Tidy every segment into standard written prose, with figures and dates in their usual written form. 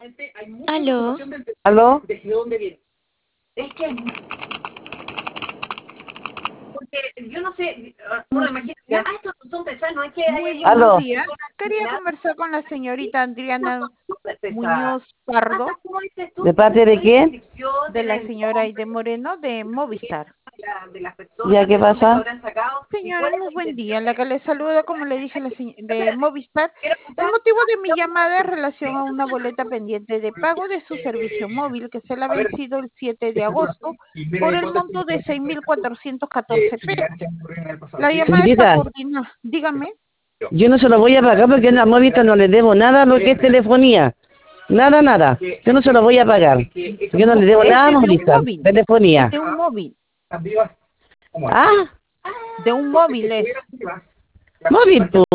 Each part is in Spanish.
Aló, ¿Aló? ya, muy buenos ¿Aló? días. Quería conversar con la señorita Adriana Muñoz Pardo, ¿De parte de quién? de la señora Aide Moreno, de Movistar. ¿Ya qué pasa? Señora, muy buen día. La que le saluda, como le dije, de Movistar. El motivo de mi llamada es en relación a una boleta pendiente de pago de su servicio móvil que se le ha vencido el 7 de agosto por el monto de 6.414 pesos. La llamada es para Señorita, coordinar. Dígame. yo no se lo voy a pagar porque en la móvil no le debo nada a lo que es telefonía. Nada, nada. Yo no se lo voy a pagar. Yo no le debo Es nada a desde un Movistar. móvil. Es Telefonía. de un móvil. Ah, De un móvil es. móvil, po.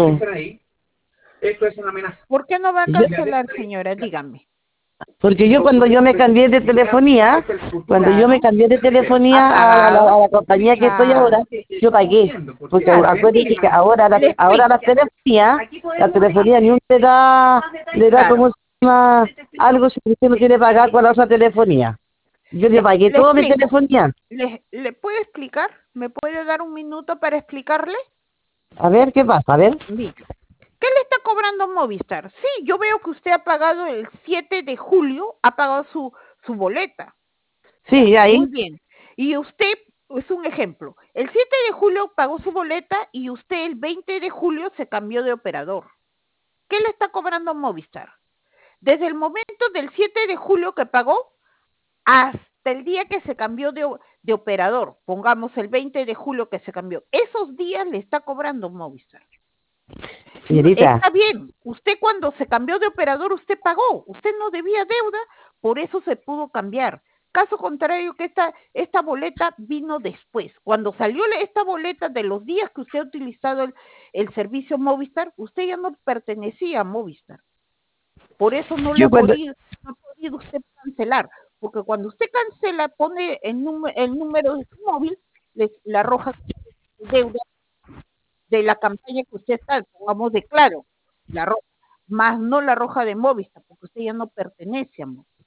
¿Por qué no va a Yo- cancelar, señora? Dígame. Porque yo cuando yo me cambié de telefonía, cuando yo me Claro. cambié de Ha telefonía pagado. a la compañía que estoy Claro. ahora, yo pagué. Porque Claro. acuérdense Mire, que le ahora explico. la telefonía ni un le da Claro. como se llama, algo si usted no quiere pagar con la otra telefonía. Yo le pagué Le toda mi explico. telefonía. ¿Le puede explicar? ¿Me puede dar un minuto para explicarle? A ver, ¿qué pasa? A ver. Mire, ¿qué le está cobrando Movistar? Sí, yo veo que usted ha pagado el 7 de julio, ha pagado su boleta. Ya, Sí, muy ahí. bien. Y usted, es un ejemplo, el 7 de julio pagó su boleta y usted el 20 de julio se cambió de operador. ¿Qué le está cobrando Movistar? Desde el momento del 7 de julio que pagó hasta el día que se cambió de operador, pongamos el 20 de julio que se cambió, esos días le está cobrando Movistar. No, Señorita, está bien, usted cuando se cambió de operador, usted pagó, usted no debía deuda, por eso se pudo cambiar. Caso contrario, que esta boleta vino después. Cuando salió esta boleta de los días que usted ha utilizado el servicio Movistar, usted ya no pertenecía a Movistar. Por eso yo cuando, no ha podido usted cancelar. Porque cuando usted cancela, pone el número de su móvil, la arroja deuda de la campaña que usted está, pongamos de claro, la roja, más no la roja de Movistar, porque usted ya no pertenece a Movistar.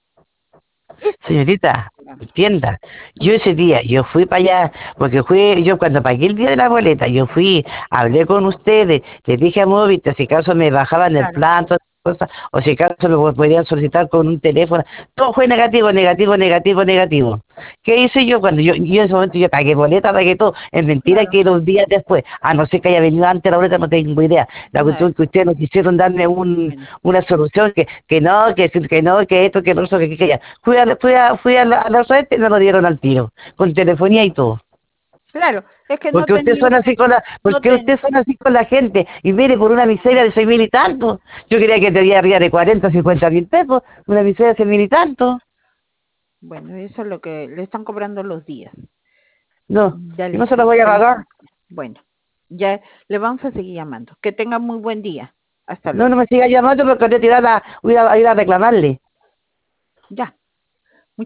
Eso es lo que está señorita, cobrando. entienda, yo ese día, yo fui para allá, porque yo cuando pagué el día de la boleta, yo fui, hablé con ustedes, les dije a Movistar si acaso me bajaban el Claro. plan, todas esas cosas, o si acaso me podían solicitar con un teléfono, todo fue negativo, negativo, negativo, negativo. ¿Qué hice yo cuando yo en ese momento yo pagué boleta, pagué todo? Es mentira Claro. que los días después, a no ser que haya venido antes la boleta, no tengo idea. La No, cuestión que ustedes no quisieron darme bueno, una solución que no, que no, que esto, que lo otro, que ya. Fui a la red y me lo dieron al tiro, con telefonía y todo. claro, es que no Porque usted tenía son usted, así con no porque ten, usted son así con la gente. Y mire, por una miseria de 6.000 y tanto. Yo quería que te diera arriba de 40 50.000 pesos. Una miseria de 6.000 y tanto. bueno, eso es lo que le están cobrando los días. No, Ya yo le no se lo voy a ya le pagar. expliqué. Bueno, ya le vamos a seguir llamando. Que tenga muy buen día. Hasta No, no luego. me siga llamando porque voy a ir a reclamarle. Ya.